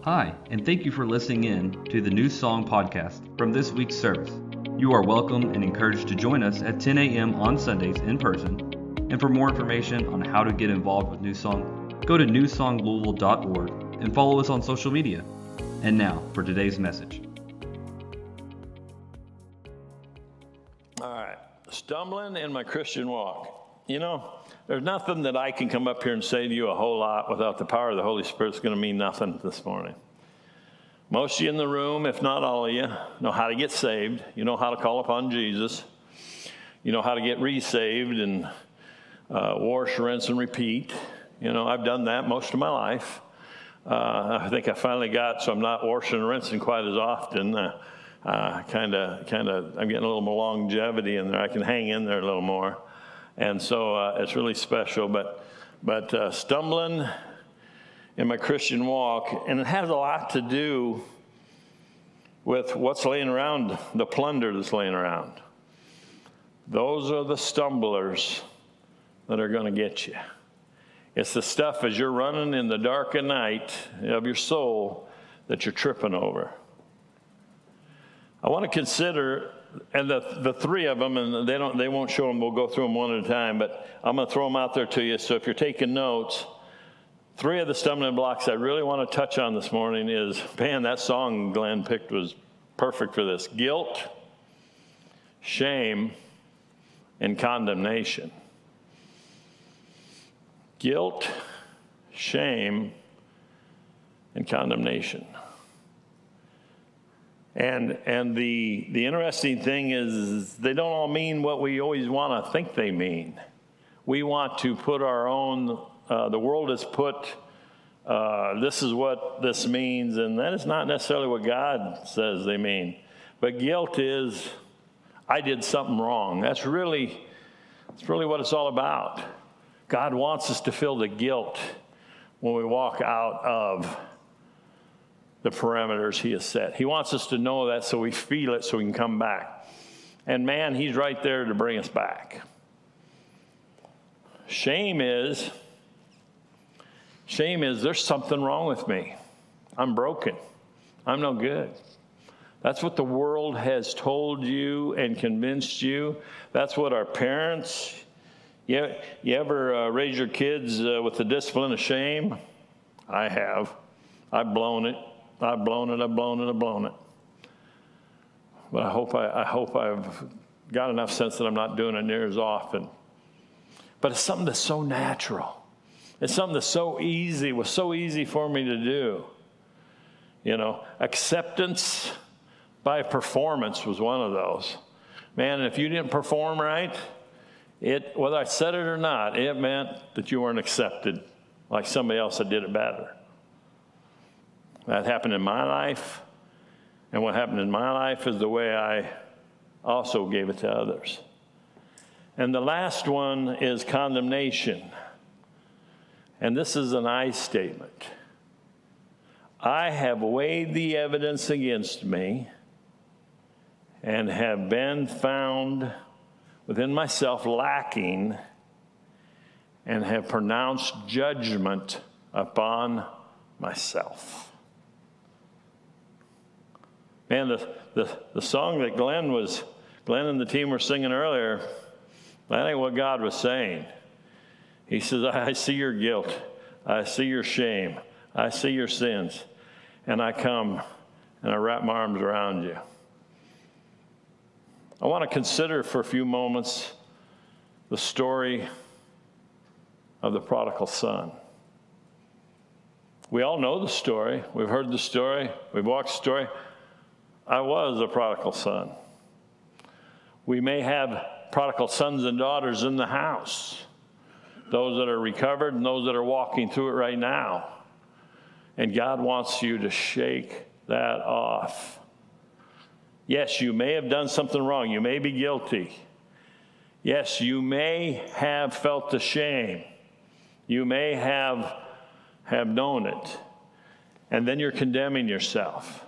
Hi, and thank you for listening in to the New Song Podcast from this week's service. You are welcome and encouraged to join us at 10 a.m. on Sundays in person. And for more information on how to get involved with New Song, go to newsonglouisville.org and follow us on social media. And now for today's message. All right, stumbling in my Christian walk. You know, there's nothing that I can come up here and say to you a whole lot without the power of the Holy Spirit. It's going to mean nothing this morning. Most of you in the room, if not all of you, know how to get saved. You know how to call upon Jesus. You know how to get resaved and wash, rinse, and repeat. You know, I've done that most of my life. I think I finally got, so I'm not washing and rinsing quite as often. I'm getting a little more longevity in there. I can hang in there a little more. And so it's really special. But stumbling in my Christian walk, and it has a lot to do with what's laying around, the plunder that's laying around. Those are the stumblers that are going to get you. It's the stuff as you're running in the dark of night of your soul that you're tripping over. I want to consider, and the three of them, and they won't show them, we'll go through them one at a time, but I'm going to throw them out there to you. So if you're taking notes, three of the stumbling blocks I really want to touch on this morning is, man, that song Glenn picked was perfect for this. Guilt, shame, and condemnation. Guilt, shame, and condemnation. And the interesting thing is they don't all mean what we always want to think they mean. We want to put our own, the world has put, this is what this means, and that is not necessarily what God says they mean. But guilt is, I did something wrong. That's really what it's all about. God wants us to feel the guilt when we walk out of the parameters he has set. He wants us to know that so we feel it so we can come back. And man, he's right there to bring us back. Shame is there's something wrong with me. I'm broken. I'm no good. That's what the world has told you and convinced you. That's what our parents, you ever raise your kids with the discipline of shame? I have. I've blown it. I've blown it. But I hope I've got enough sense that I'm not doing it near as often. But it's something that's so natural. It's something that's so easy, was so easy for me to do. You know, acceptance by performance was one of those. Man, if you didn't perform right, whether I said it or not, it meant that you weren't accepted like somebody else that did it better. That happened in my life, and what happened in my life is the way I also gave it to others. And the last one is condemnation. And this is an I statement. I have weighed the evidence against me and have been found within myself lacking and have pronounced judgment upon myself. Man, the song that Glenn and the team were singing earlier, that ain't what God was saying. He says, I see your guilt. I see your shame. I see your sins. And I come and I wrap my arms around you. I want to consider for a few moments the story of the prodigal son. We all know the story. We've heard the story. We've walked the story. I was a prodigal son. We may have prodigal sons and daughters in the house, those that are recovered and those that are walking through it right now. And God wants you to shake that off. Yes, you may have done something wrong. You may be guilty. Yes, you may have felt the shame. You may have known it. And then you're condemning yourself.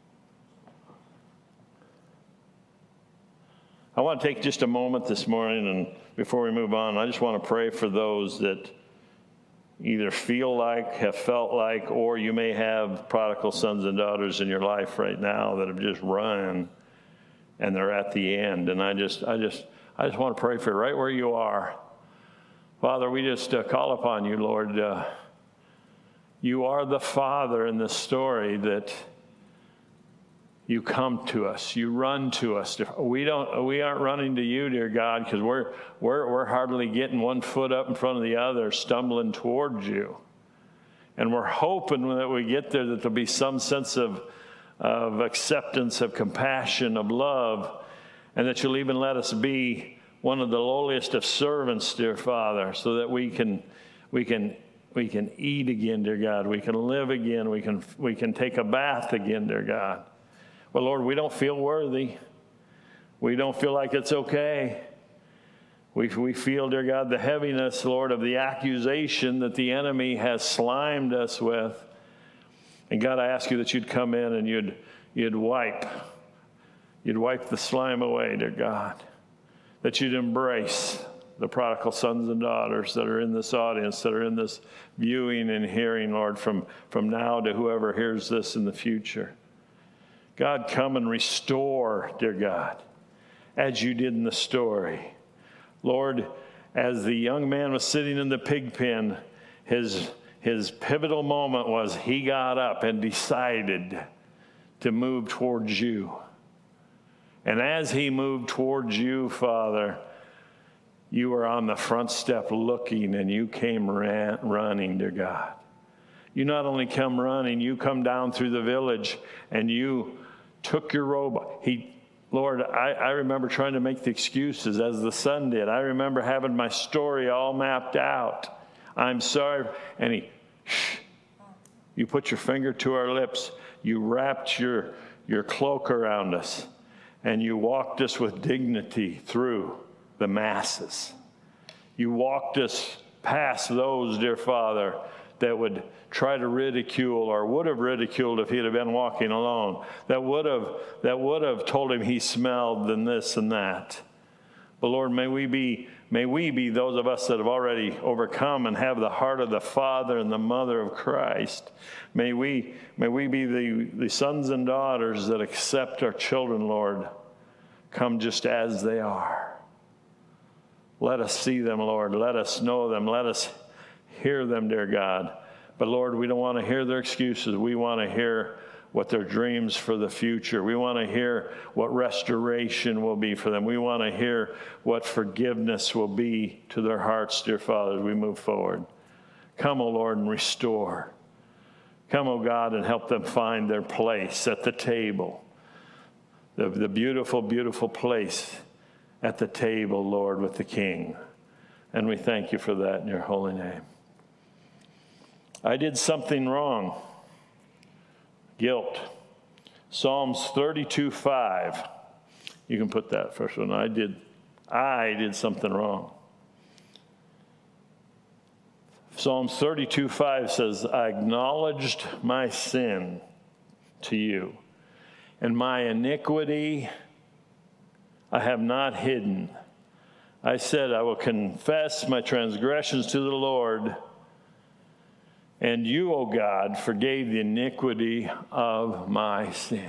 I want to take just a moment this morning, and before we move on, I just want to pray for those that either feel like, have felt like, or you may have prodigal sons and daughters in your life right now that have just run and they're at the end. And I just want to pray for you right where you are. Father, we just call upon you, Lord. You are the Father in this story that you come to us. You run to us. We aren't running to you, dear God, because we're hardly getting one foot up in front of the other, stumbling towards you. And we're hoping that we get there that there'll be some sense of acceptance, of compassion, of love, and that you'll even let us be one of the lowliest of servants, dear Father, so that we can eat again, dear God. We can live again. We can take a bath again, dear God. But Lord, we don't feel worthy. We don't feel like it's okay. We feel, dear God, the heaviness, Lord, of the accusation that the enemy has slimed us with. And God, I ask you that you'd come in and you'd wipe the slime away, dear God. That you'd embrace the prodigal sons and daughters that are in this audience, that are in this viewing and hearing, Lord, from now to whoever hears this in the future. God, come and restore, dear God, as you did in the story. Lord, as the young man was sitting in the pig pen, his pivotal moment was he got up and decided to move towards you. And as he moved towards you, Father, you were on the front step looking, and you came running, dear God. You not only come running, you come down through the village, and you took your robe. Lord, I remember trying to make the excuses as the son did. I remember having my story all mapped out. I'm sorry. And you put your finger to our lips. You wrapped your cloak around us, and you walked us with dignity through the masses. You walked us past those, dear Father, that would try to ridicule or would have ridiculed if he'd have been walking alone, that would have told him he smelled and this and that. But Lord, may we be those of us that have already overcome and have the heart of the Father and the mother of Christ. May we be the sons and daughters that accept our children, Lord, come just as they are. Let us see them, Lord. Let us know them. Let us hear them, dear God. But Lord, we don't want to hear their excuses. We want to hear what their dreams for the future. We want to hear what restoration will be for them. We want to hear what forgiveness will be to their hearts, dear Father, as we move forward. Come, O Lord, and restore. Come, O God, and help them find their place at the table. The beautiful, beautiful place at the table, Lord, with the King. And we thank you for that in your holy name. I did something wrong. Guilt. Psalms 32:5. You can put that first one. I did something wrong. Psalms 32:5 says, I acknowledged my sin to you, and my iniquity I have not hidden. I said, I will confess my transgressions to the Lord, and you, O God, forgave the iniquity of my sin.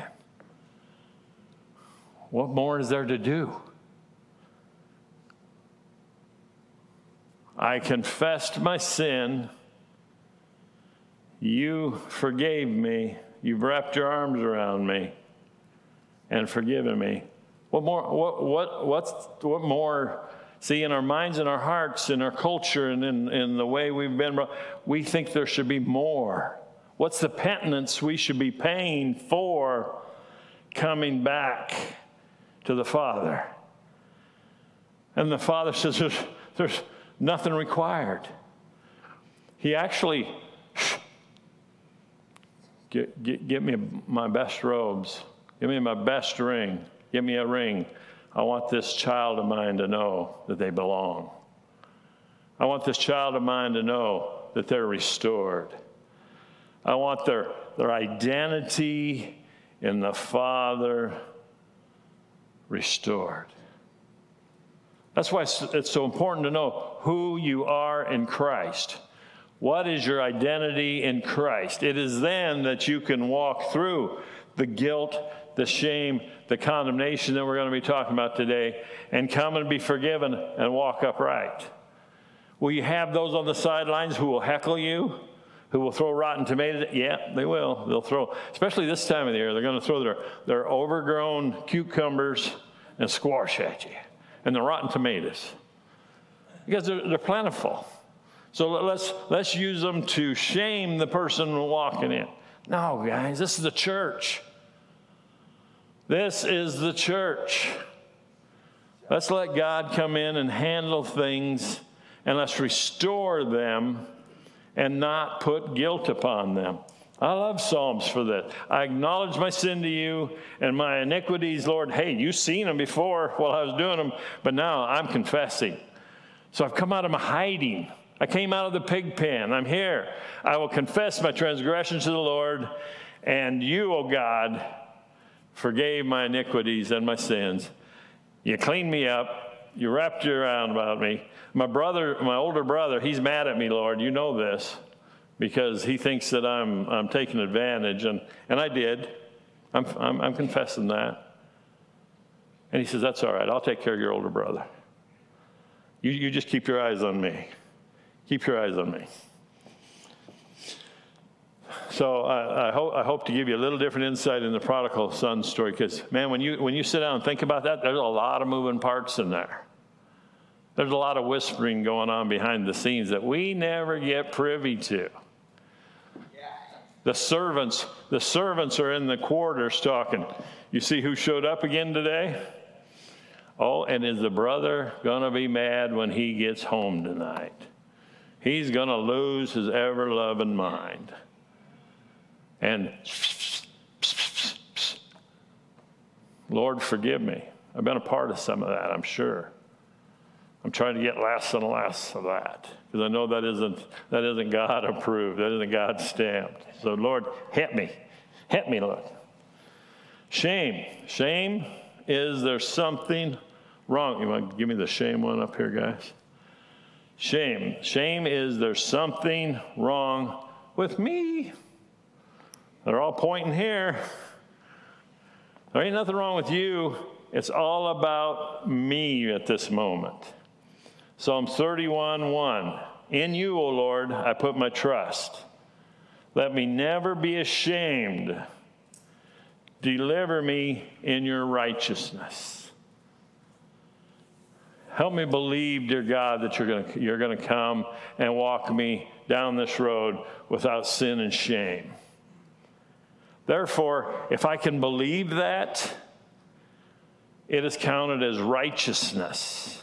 What more is there to do? I confessed my sin. You forgave me. You've wrapped your arms around me and forgiven me. What more? What more? See, in our minds and our hearts, in our culture, and in the way we've been, we think there should be more. What's the penance we should be paying for coming back to the Father? And the Father says there's nothing required. He actually, get me my best robes. Give me my best ring. Give me a ring. I want this child of mine to know that they belong. I want this child of mine to know that they're restored. I want their identity in the Father restored. That's why it's so important to know who you are in Christ. What is your identity in Christ? It is then that you can walk through the guilt, the shame, the condemnation that we're going to be talking about today, and come and be forgiven and walk upright. Will you have those on the sidelines who will heckle you, who will throw rotten tomatoes? Yeah, they will. They'll throw, especially this time of the year, they're going to throw their overgrown cucumbers and squash at you, and the rotten tomatoes, because they're plentiful. So let's use them to shame the person walking in. No, guys, this is the church. This is the church. Let's let God come in and handle things, and let's restore them and not put guilt upon them. I love Psalms for that. I acknowledge my sin to you and my iniquities, Lord. Hey, you've seen them before while I was doing them, but now I'm confessing. So I've come out of my hiding. I came out of the pig pen. I'm here. I will confess my transgressions to the Lord, and you, O God, forgave my iniquities and my sins. You cleaned me up. You wrapped your arm about me. My older brother, he's mad at me, Lord. You know this, because he thinks that I'm taking advantage, and I did. I'm confessing that. And he says, that's all right. I'll take care of your older brother. You just keep your eyes on me. Keep your eyes on me. So I hope to give you a little different insight in the prodigal son story, because, man, when you sit down and think about that, there's a lot of moving parts in there. There's a lot of whispering going on behind the scenes that we never get privy to. The servants are in the quarters talking. You see who showed up again today? Oh, and is the brother going to be mad when he gets home tonight? He's going to lose his ever-loving mind. And Lord, forgive me. I've been a part of some of that, I'm sure. I'm trying to get less and less of that, because I know that isn't God approved. That isn't God stamped. So Lord, hit me, Lord. Shame is there something wrong? You want to give me the shame one up here, guys? Shame is there something wrong with me? They're all pointing here. There ain't nothing wrong with you. It's all about me at this moment. Psalm 31:1. In you, O Lord, I put my trust. Let me never be ashamed. Deliver me in your righteousness. Help me believe, dear God, that you're going to come and walk me down this road without sin and shame. Therefore, if I can believe that, it is counted as righteousness.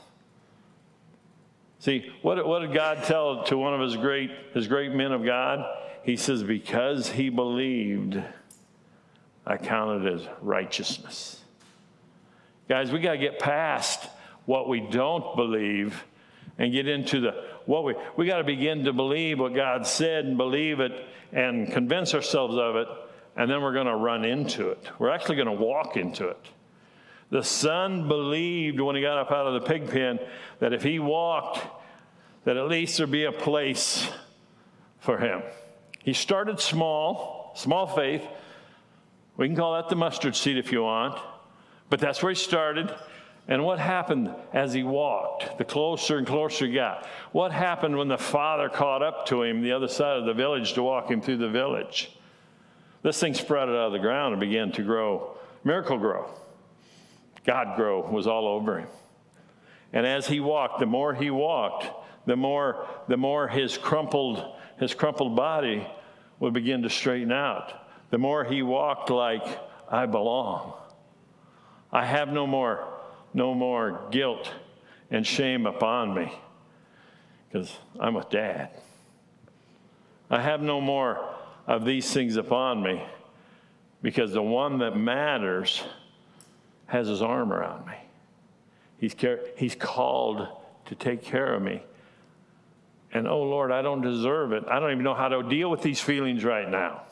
See, what did God tell to one of his great men of God? He says, because he believed, I count it as righteousness. Guys, we got to get past what we don't believe and get into we got to begin to believe what God said and believe it and convince ourselves of it, and then we're going to run into it. We're actually going to walk into it. The son believed when he got up out of the pig pen that if he walked, that at least there'd be a place for him. He started small faith. We can call that the mustard seed if you want, but that's where he started. And what happened as he walked? The closer and closer he got. What happened when the father caught up to him the other side of the village to walk him through the village? This thing sprouted out of the ground and began to grow. Miracle grow. God grow was all over him. And as he walked, the more he walked, the more his crumpled body would begin to straighten out. The more he walked like, I belong. I have no more guilt and shame upon me because I'm with Dad. I have no more of these things upon me because the one that matters has his arm around me. He's called to take care of me. And, oh, Lord, I don't deserve it. I don't even know how to deal with these feelings right now.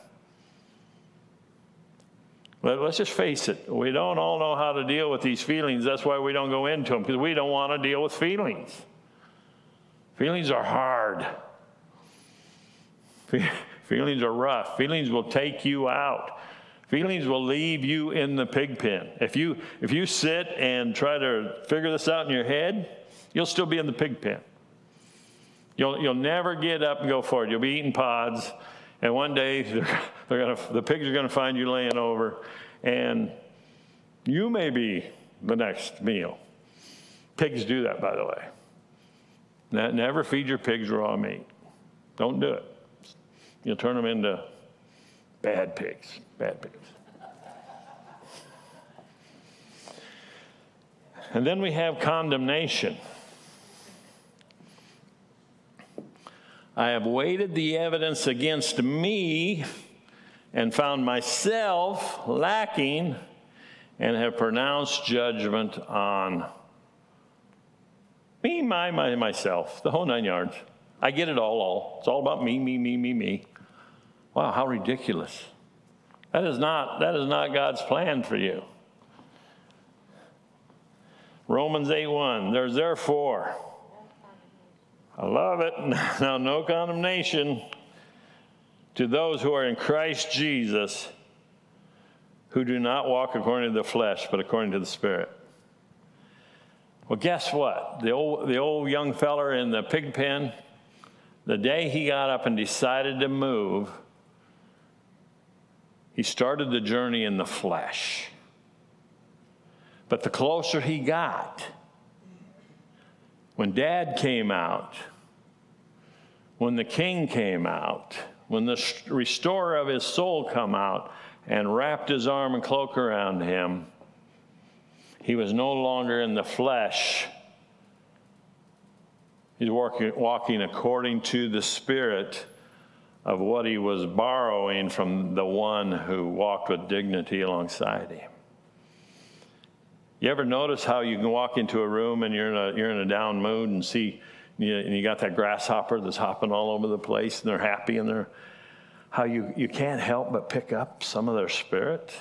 But let's just face it. We don't all know how to deal with these feelings. That's why we don't go into them, because we don't want to deal with feelings. Feelings are hard. Feelings are rough. Feelings will take you out. Feelings will leave you in the pig pen. If you sit and try to figure this out in your head, you'll still be in the pig pen. You'll never get up and go forward. You'll be eating pods, and one day the pigs are going to find you laying over, and you may be the next meal. Pigs do that, by the way. Never feed your pigs raw meat. Don't do it. You'll turn them into bad pigs. Bad pigs. And then we have condemnation. I have weighted the evidence against me and found myself lacking and have pronounced judgment on me, myself, the whole 9 yards. I get it all. It's all about me. Wow, how ridiculous. That is not God's plan for you. Romans 8:1, there's therefore, I love it, now no condemnation to those who are in Christ Jesus, who do not walk according to the flesh, but according to the Spirit. Well, guess what? The old young feller in the pig pen, the day he got up and decided to move, he started the journey in the flesh. But the closer he got, when Dad came out, when the King came out, when the restorer of his soul come out and wrapped his arm and cloak around him, he was no longer in the flesh. He's walking according to the Spirit of what he was borrowing from the one who walked with dignity alongside him. You ever notice how you can walk into a room and you're in a down mood and you got that grasshopper that's hopping all over the place and they're happy and how you can't help but pick up some of their spirit?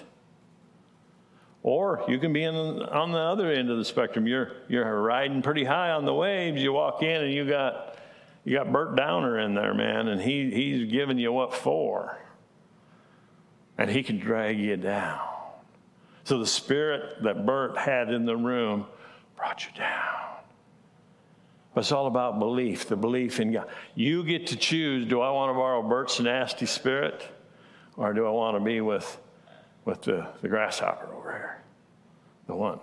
Or you can be on the other end of the spectrum. You're riding pretty high on the waves. You walk in and you got Bert Downer in there, man, and he's giving you what for? And he can drag you down. So the spirit that Bert had in the room brought you down. But it's all about belief, the belief in God. You get to choose, do I want to borrow Bert's nasty spirit, or do I want to be with the grasshopper over here, the one?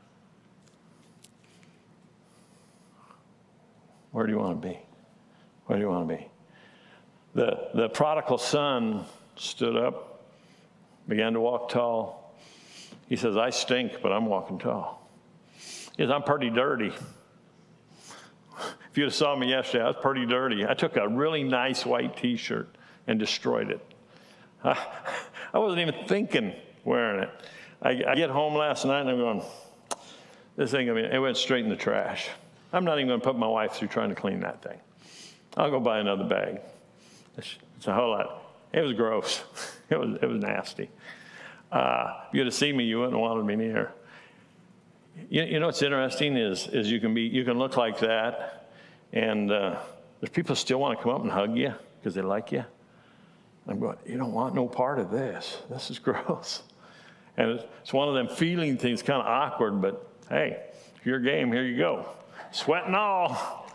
Where do you want to be? Where do you want to be? The prodigal son stood up, began to walk tall. He says, I stink, but I'm walking tall. He says, I'm pretty dirty. If you'd have saw me yesterday, I was pretty dirty. I took a really nice white T-shirt and destroyed it. I wasn't even thinking wearing it. I get home last night and I'm going, this thing, it went straight in the trash. I'm not even going to put my wife through trying to clean that thing. I'll go buy another bag. It's a whole lot. It was gross. It was nasty. If you'd have seen me, you wouldn't have wanted me near. You know what's interesting is you can look like that, and there's people still want to come up and hug you because they like you. I'm going, you don't want no part of this. This is gross. And it's one of them feeling things, kind of awkward, but hey, your game, here you go. Sweat and all.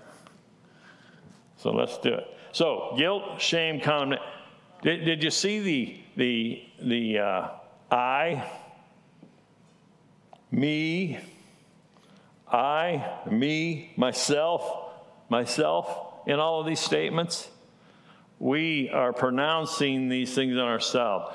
So let's do it. So guilt, shame, condemnation. Did you see the I, me, myself in all of these statements? We are pronouncing these things on ourselves.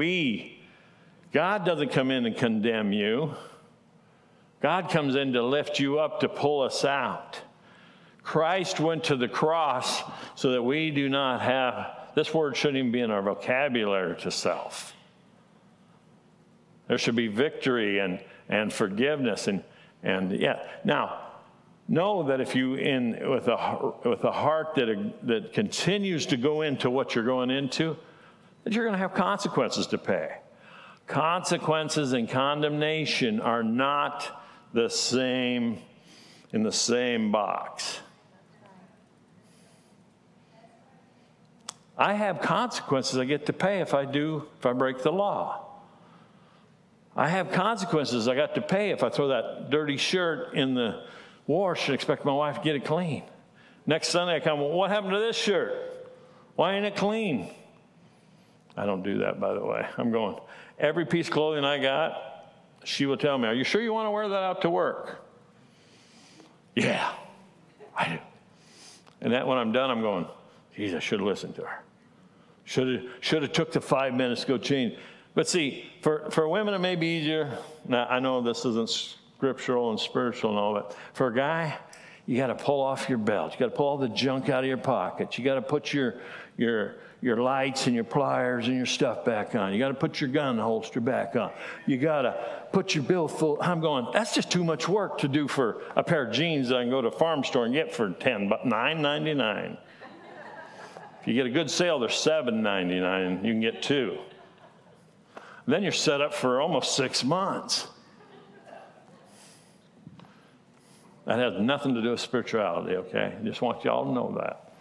God doesn't come in and condemn you. God comes in to lift you up, to pull us out. Christ went to the cross so that we do not have, this word shouldn't even be in our vocabulary, to self. There should be victory and forgiveness and yeah. Now, know that if you with a heart that continues to go into what you're going into, that you're going to have consequences to pay. Consequences and condemnation are not the same in the same box. I have consequences I get to pay if I break the law. I have consequences I got to pay if I throw that dirty shirt in the wash and expect my wife to get it clean. Next Sunday I come, well, what happened to this shirt? Why ain't it clean? I don't do that, by the way. I'm going, every piece of clothing I got, she will tell me, are you sure you want to wear that out to work? Yeah, I do. And that when I'm done, I'm going, geez, I should have listened to her. Should have took the 5 minutes to go change. But see, for women, it may be easier. Now, I know this isn't scriptural and spiritual and all that. For a guy, you got to pull off your belt. You got to pull all the junk out of your pockets. You got to put your lights and your pliers and your stuff back on. You got to put your gun holster back on. You got to put your billfold. I'm going, that's just too much work to do for a pair of jeans that I can go to a farm store and get for $9.99. If you get a good sale, they're $7.99. You can get two. Then you're set up for almost 6 months. That has nothing to do with spirituality, okay? I just want you all to know that.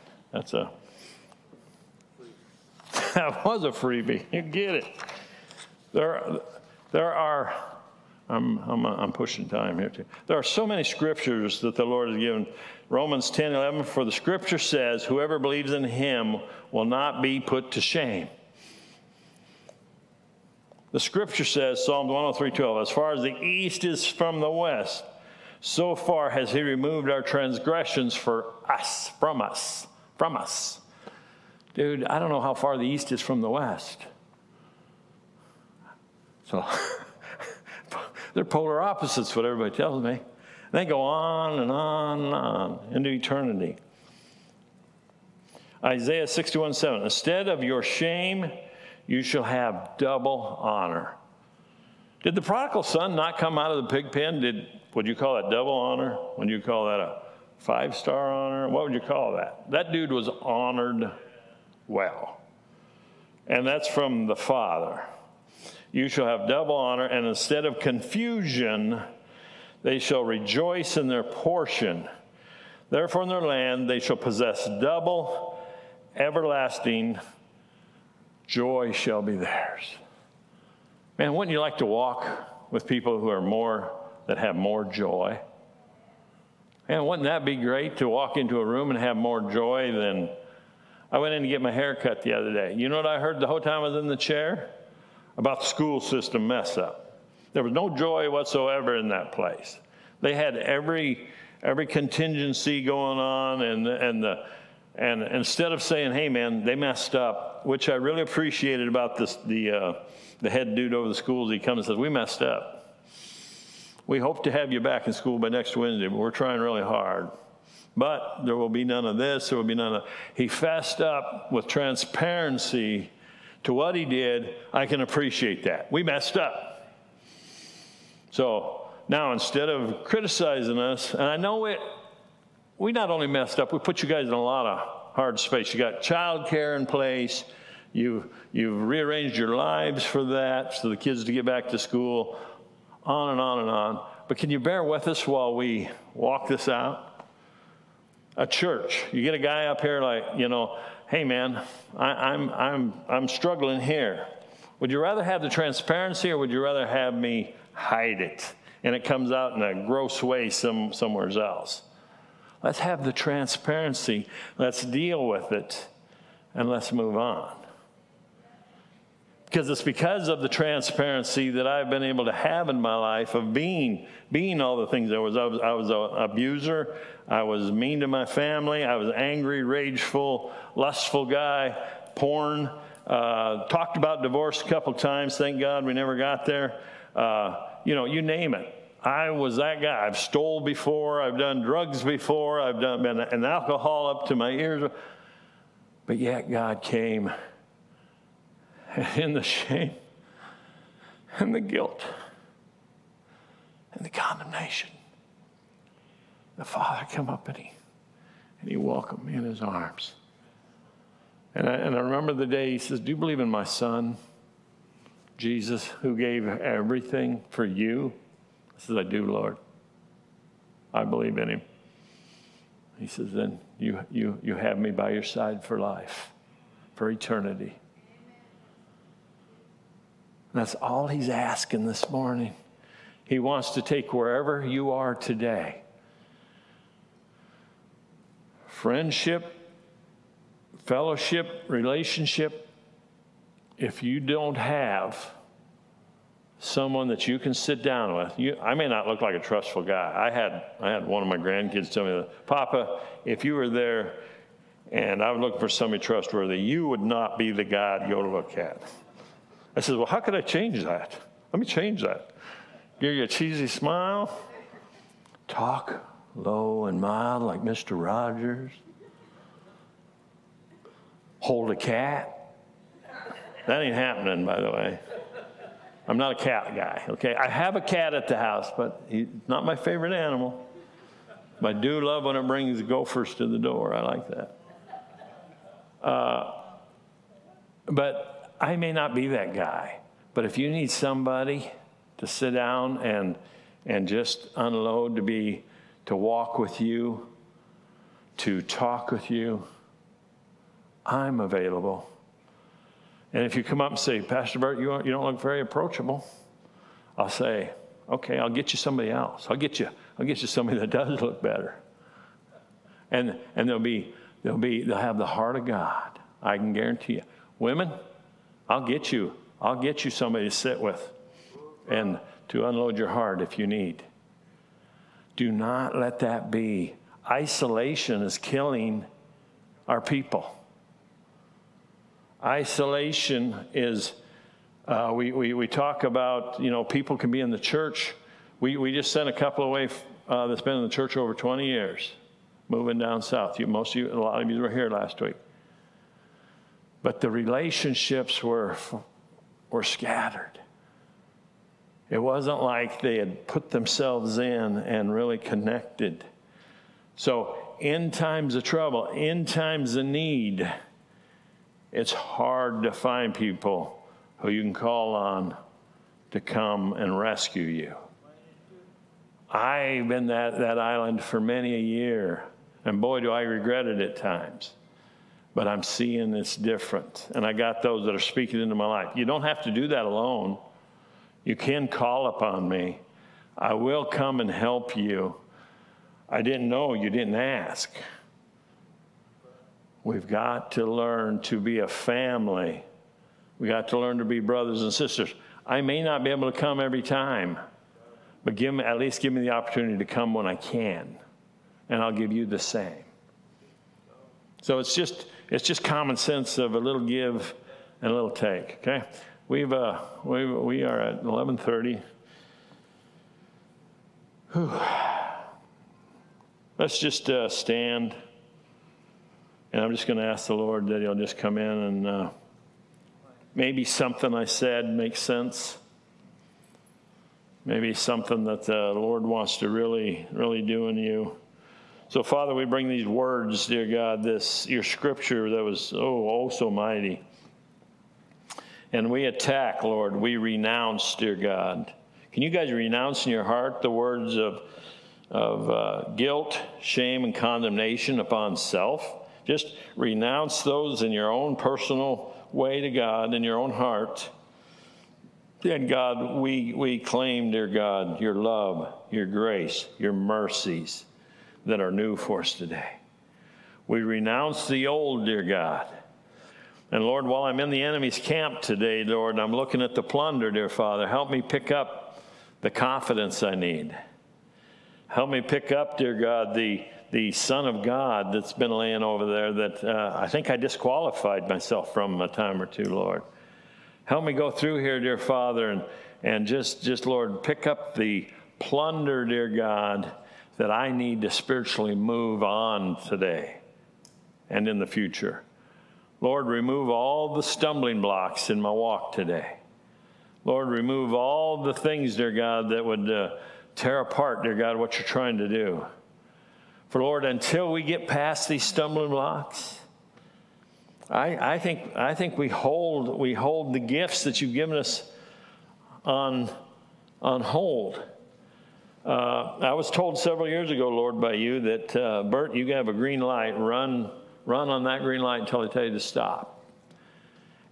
That was a freebie. You get it. There are. I'm pushing time here too. There are so many scriptures that the Lord has given. Romans 10:11. For the scripture says, "Whoever believes in Him will not be put to shame." The scripture says, Psalm 103:12. As far as the east is from the west, so far has He removed our transgressions from us. Dude, I don't know how far the east is from the west. So they're polar opposites, what everybody tells me. They go on and on and on into eternity. Isaiah 61:7. Instead of your shame, you shall have double honor. Did the prodigal son not come out of the pig pen? Would you call that double honor? Would you call that a 5-star honor? What would you call that? That dude was honored well. And that's from the Father. You shall have double honor, and instead of confusion, they shall rejoice in their portion. Therefore in their land they shall possess double, everlasting joy shall be theirs. Man, wouldn't you like to walk with people that have more joy? Man, wouldn't that be great to walk into a room and have more joy than... I went in to get my hair cut the other day. You know what I heard the whole time I was in the chair? About the school system mess up. There was no joy whatsoever in that place. They had every contingency going on, and instead of saying, "Hey, man, they messed up," which I really appreciated about this, the head dude over the schools, he comes and says, "We messed up. We hope to have you back in school by next Wednesday, but we're trying really hard. But there will be none of this. There will be none of." He fessed up with transparency to what he did. I can appreciate that. We messed up. So now instead of criticizing us, and I know we not only messed up, we put you guys in a lot of hard space. You got child care in place. You've rearranged your lives for that, so the kids to get back to school, on and on and on. But can you bear with us while we walk this out? A church, you get a guy up here like, "Hey man, I'm struggling here. Would you rather have the transparency, or would you rather have me hide it and it comes out in a gross way somewhere else?" Let's have the transparency. Let's deal with it, and let's move on. Because it's because of the transparency that I've been able to have in my life of being all the things I was. I was an abuser. I was mean to my family. I was an angry, rageful, lustful guy. Porn. Talked about divorce a couple times. Thank God we never got there. You name it. I was that guy. I've stole before. I've done drugs before. I've been an alcohol up to my ears. But yet God came in the shame and the guilt and the condemnation. The Father come up and he welcomed me in his arms. And I remember the day he says, "Do you believe in my son, Jesus, who gave everything for you?" I said, "I do, Lord. I believe in him." He says, "Then you have me by your side for life. for eternity. That's all he's asking this morning. He wants to take wherever you are today. Friendship, fellowship, relationship. If you don't have someone that you can sit down with, I may not look like a trustful guy. I had one of my grandkids tell me, Papa, if you were there and I was looking for somebody trustworthy, you would not be the guy I'd go to look at. I said, well, how could I change that? Let me change that. Give you a cheesy smile. Talk low and mild like Mr. Rogers. Hold a cat. That ain't happening, by the way. I'm not a cat guy, okay? I have a cat at the house, but he's not my favorite animal. But I do love when it brings gophers to the door. I like that. But I may not be that guy. But if you need somebody to sit down and just unload, to walk with you, to talk with you, I'm available. And if you come up and say, Pastor Bert, you don't look very approachable, I'll say, okay, I'll get you somebody else. I'll get you somebody that does look better. And they'll have the heart of God. I can guarantee you. Women, I'll get you somebody to sit with and to unload your heart if you need. Do not let that be. Isolation is killing our people. Isolation is, we talk about, people can be in the church. We just sent a couple away that's been in the church over 20 years, moving down south. A lot of you were here last week. But the relationships were scattered. It wasn't like they had put themselves in and really connected. So in times of trouble, in times of need, it's hard to find people who you can call on to come and rescue you. I've been that island for many a year, and boy, do I regret it at times. But I'm seeing it's different, and I got those that are speaking into my life. You don't have to do that alone. You can call upon me. I will come and help you. I didn't know, you didn't ask. We've got to learn to be a family. We got to learn to be brothers and sisters. I may not be able to come every time, but at least give me the opportunity to come when I can, and I'll give you the same. So it's just common sense of a little give and a little take. Okay, we are at 11:30. Let's just stand. And I'm just going to ask the Lord that he'll just come in and maybe something I said makes sense. Maybe something that the Lord wants to really, really do in you. So, Father, we bring these words, dear God, your scripture that was so mighty. And we attack, Lord. We renounce, dear God. Can you guys renounce in your heart the words of guilt, shame, and condemnation upon self? Just renounce those in your own personal way to God, in your own heart. And God, we claim, dear God, your love, your grace, your mercies that are new for us today. We renounce the old, dear God. And Lord, while I'm in the enemy's camp today, Lord, I'm looking at the plunder, dear Father. Help me pick up the confidence I need. Help me pick up, dear God, the Son of God that's been laying over there that I think I disqualified myself from a time or two, Lord. Help me go through here, dear Father, and just, Lord, pick up the plunder, dear God, that I need to spiritually move on today and in the future. Lord, remove all the stumbling blocks in my walk today. Lord, remove all the things, dear God, that would tear apart, dear God, what you're trying to do. For Lord, until we get past these stumbling blocks, I think we hold the gifts that you've given us on hold. I was told several years ago, Lord, by you that Bert, you have a green light. Run on that green light until I tell you to stop.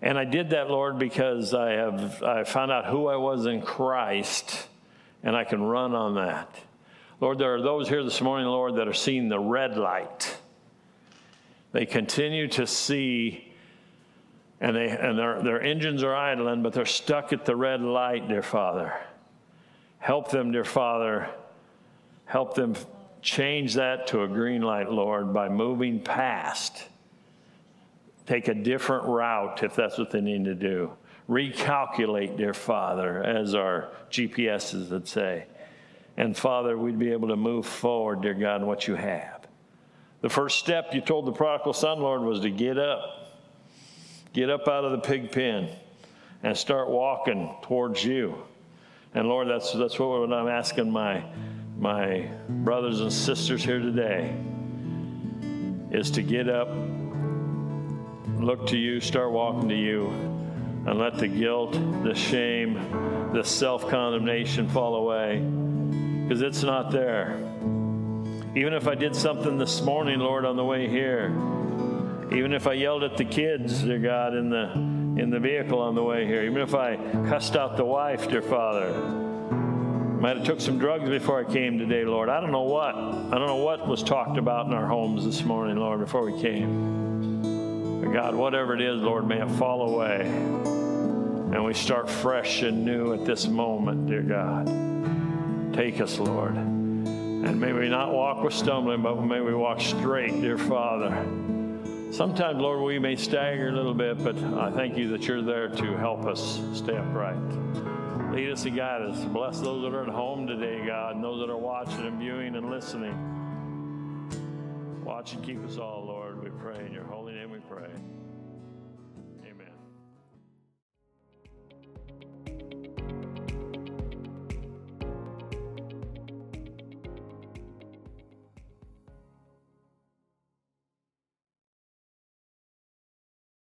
And I did that, Lord, because I found out who I was in Christ, and I can run on that. Lord, there are those here this morning, Lord, that are seeing the red light. They continue to see, and their engines are idling, but they're stuck at the red light, dear Father. Help them, dear Father. Help them change that to a green light, Lord, by moving past. Take a different route if that's what they need to do. Recalculate, dear Father, as our GPSs would say. And Father, we'd be able to move forward, dear God, in what you have. The first step you told the prodigal son, Lord, was to get up. Get up out of the pig pen and start walking towards you. And Lord, that's what I'm asking my brothers and sisters here today, is to get up, look to you, start walking to you, and let the guilt, the shame, the self-condemnation fall away, because it's not there. Even if I did something this morning, Lord, on the way here, even if I yelled at the kids, dear God, in the vehicle on the way here, even if I cussed out the wife, dear Father, might have took some drugs before I came today, Lord. I don't know what was talked about in our homes this morning, Lord, before we came. But God, whatever it is, Lord, may it fall away. And we start fresh and new at this moment, dear God. Take us, Lord. And may we not walk with stumbling, but may we walk straight, dear Father. Sometimes, Lord, we may stagger a little bit, but I thank you that you're there to help us stay upright. Lead us and guide us. Bless those that are at home today, God, and those that are watching and viewing and listening. Watch and keep us all, Lord, we pray. In your holy name we pray.